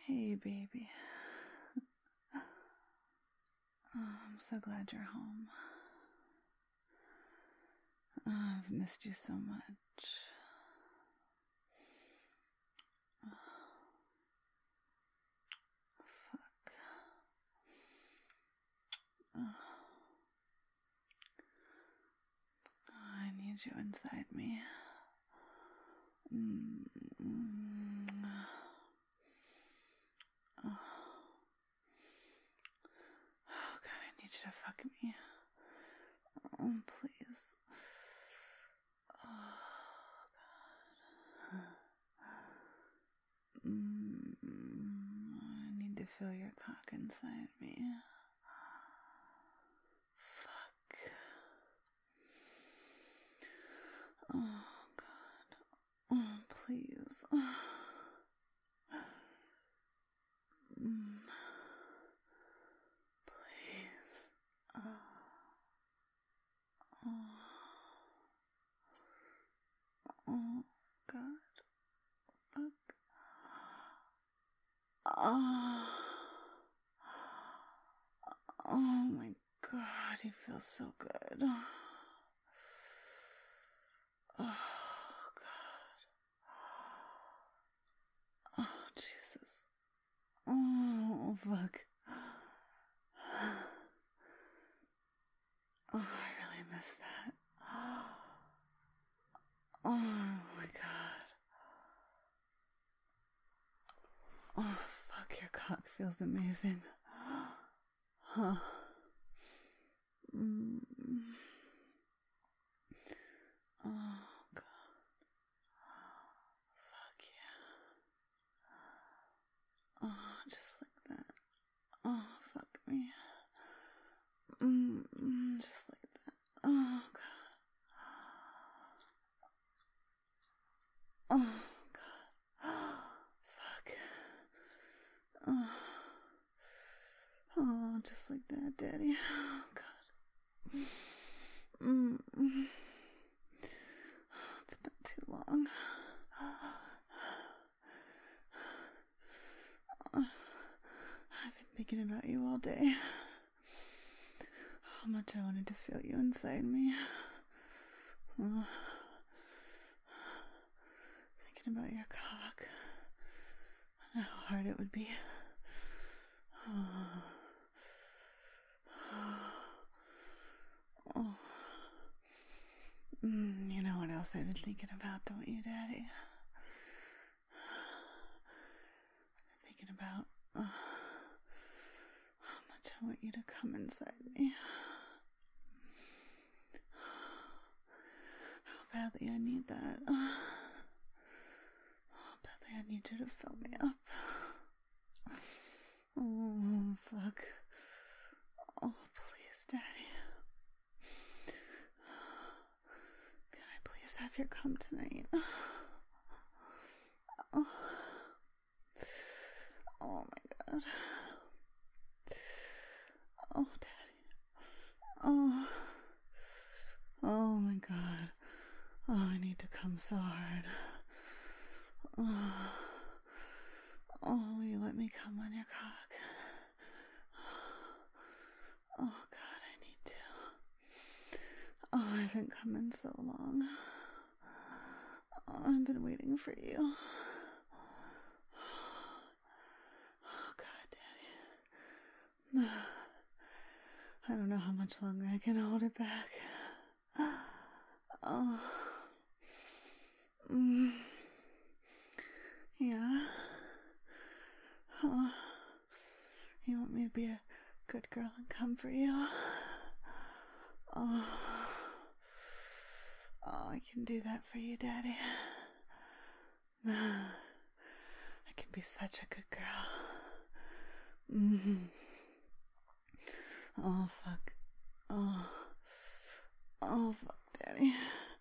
Hey, baby. Oh, I'm so glad you're home. Oh, I've missed you so much. Oh, fuck. Oh, I need you inside me. Oh. Oh, God, I need you to fuck me. Oh, please. Oh, God. I need to feel your cock inside me. Fuck. Oh, God. Oh, please. Please. Oh. Oh, God. Fuck. Oh. Oh my God, he feels so good. Oh, God. Oh, Jesus. Oh, fuck. Oh, I really miss that. Oh my God. Oh, fuck, your cock feels amazing. Huh. Oh, God. Fuck yeah. Oh, just like that. Oh, fuck me. Just like that. Oh, God. Oh, God. Fuck. Oh, just like that, Daddy. Oh, God. It's been too long. I've been thinking about you all day. How much I wanted to feel you inside me. Thinking about your cock. And how hard it would be. Oh. You know what else I've been thinking about, don't you, Daddy? I've been thinking about how much I want you to come inside me. How badly I need that. How badly I need you to fill me up. Oh, fuck. Oh, please, Daddy. Can I please have your cum tonight? Oh, oh my God. Oh, Daddy. Oh. Oh my God. Oh, I need to come so hard. Oh, will you let me come on your cock? Oh, God, I need to. Oh, I haven't come in so long. Oh, I've been waiting for you. Oh, God, Daddy. I don't know how much longer I can hold it back. Oh. Yeah. Oh. You want me to be a good girl and come for you? Oh. Oh, I can do that for you, Daddy. I can be such a good girl. Oh, fuck. Oh. Oh, fuck, Daddy.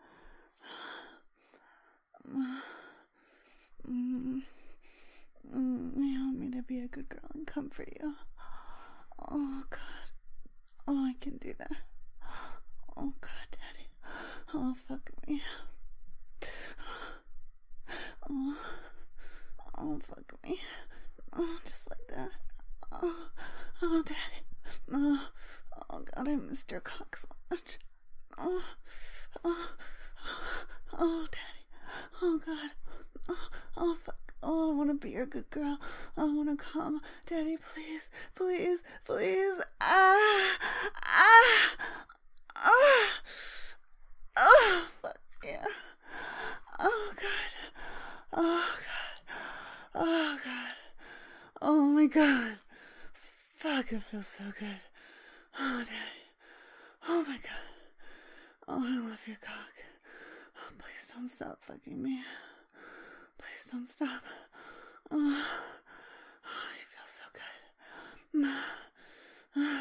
You want me to be a good girl and come for you? Oh, God. Oh, I can do that. Oh, God, Daddy. Oh, fuck me. Oh, fuck me. Oh, just like that. Oh, oh, Daddy. Oh, oh, God, I missed your cock so much. Oh, oh, oh, Daddy. Oh, God. Oh, oh, fuck. Oh, I want to be your good girl. I want to come. Daddy, please, please, please. Ah, ah, ah. Oh, fuck yeah. Oh, God. Oh, God. Oh, God. Oh, my God. Fuck, it feels so good. Oh, Daddy. Oh, my God. Oh, I love your cock. Oh, please don't stop fucking me. Please don't stop. Oh, I feel so good.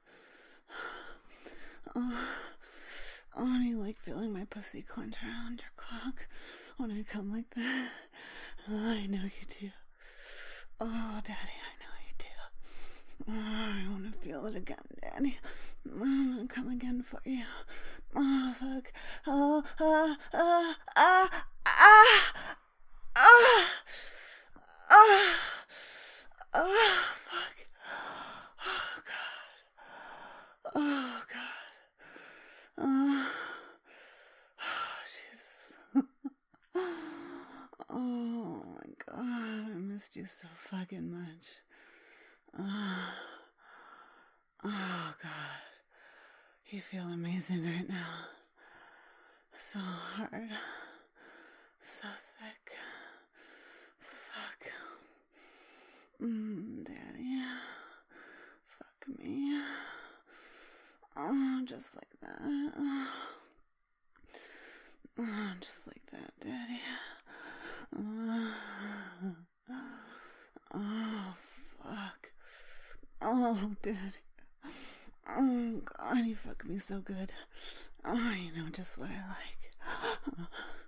Oh, and you like feeling my pussy clench around your cock when I come like that? Oh, I know you do. Oh, Daddy, I know you do. Oh, I want to feel it again, Daddy. I'm gonna come again for you. Oh, fuck. Oh, ah, ah, ah, ah, ah, ah, ah, fuck. Oh, God. Oh, God. Oh, Jesus. Oh, my God. I missed you so fucking much. Oh, God. You feel amazing right now. So hard. So thick. Fuck. Daddy. Fuck me. Oh, just like that. Oh, just like that, Daddy. Oh, fuck. Oh, Daddy. Oh, God, you fuck me so good. Oh, you know just what I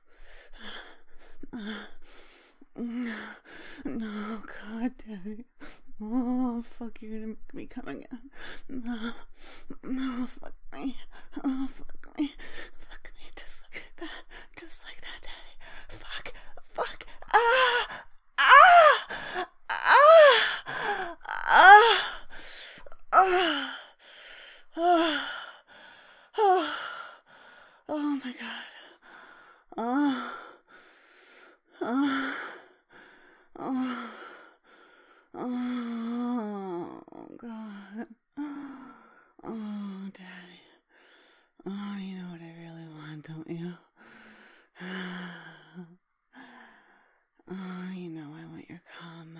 like. No, God, Daddy. Oh, fuck, you're gonna make me come again. No, fuck me. Oh, fuck me. Fuck me just like that. Just like that, Daddy. Fuck. Fuck. Ah! Ah! Ah! Ah! Ah! Oh, oh, oh my God. Oh, oh, oh, oh, God. Oh, Daddy. Oh, you know what I really want, don't you? Oh, you know I want your cum.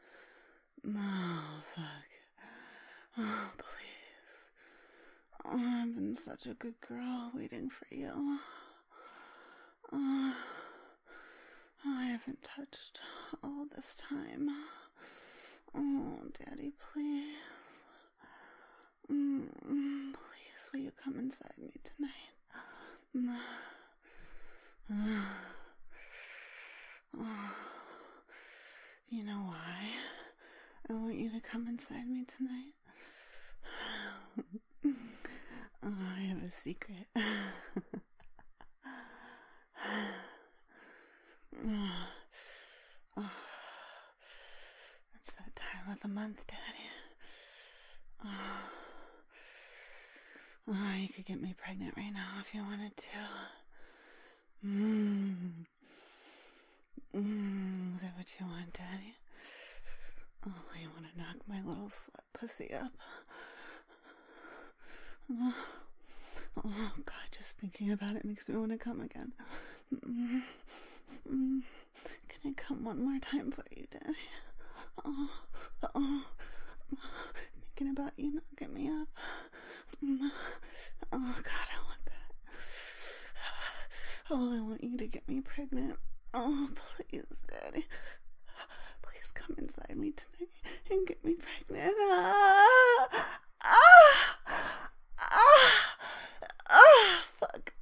Oh, fuck. Oh, please. Oh, I've been such a good girl waiting for you. Oh, I haven't touched all this time. Oh, Daddy, please. Please, will you come inside me tonight? You know why I want you to come inside me tonight? I have a secret. It's that time of the month, Daddy. You could get me pregnant right now if you wanted to. Is that what you want, Daddy? Oh, you want to knock my little slut pussy up? Oh, God, just thinking about it makes me want to come again. Can I come one more time for you, Daddy? Oh, thinking about you knocking me up. Oh, God, I want that. Oh, I want you to get me pregnant. Oh, please, Daddy. Please come inside me tonight and get me pregnant. Fuck.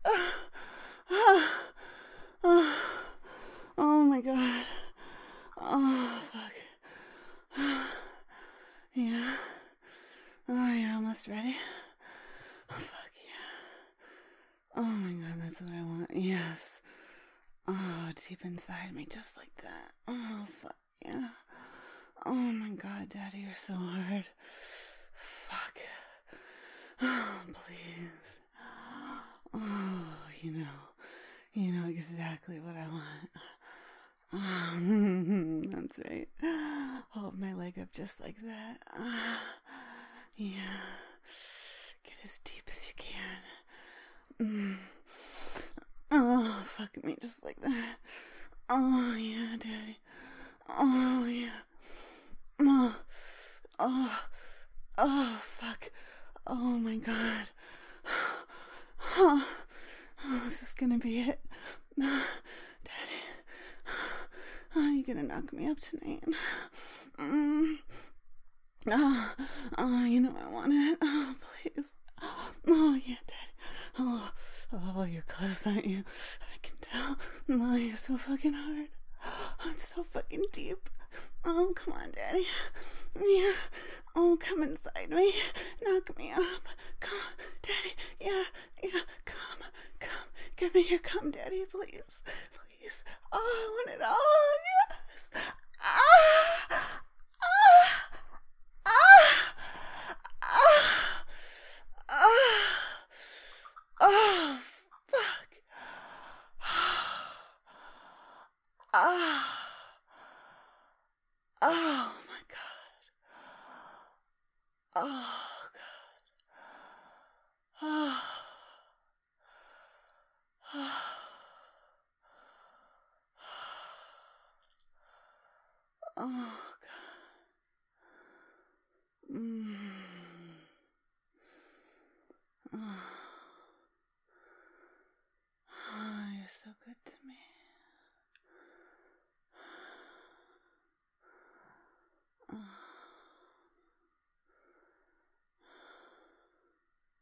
Oh my God. Oh, fuck. Yeah. Oh, you're almost ready? Oh, fuck yeah. Oh my God, that's what I want. Yes. Oh, deep inside me, just like that. Oh, fuck yeah. Oh Daddy, you're so hard. Fuck. Oh, please. Oh, you know exactly what I want. That's right. Hold my leg up just like that. Yeah. Get as deep as you can. Oh, fuck me just like that. Oh, yeah, Daddy. Oh, yeah. Oh, fuck. Oh, my God. Oh, this is gonna be it. Daddy. Oh, you're gonna knock me up tonight. You know I want it. Oh, please. Oh, yeah, Daddy. Oh, you're close, aren't you? I can tell. Oh, you're so fucking hard. Oh, it's so fucking deep. Oh, come on, Daddy. Yeah. Oh, come inside me. Knock me up. Come, Daddy. Yeah. Come. Give me your cum, Daddy, please. Please. Oh, I want it all. Yes. Oh, fuck. Oh, my God. Oh, God. Oh. Oh, God. Oh, you're so good to me.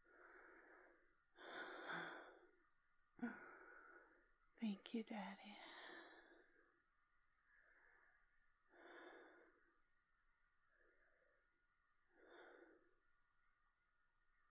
Thank you, Daddy.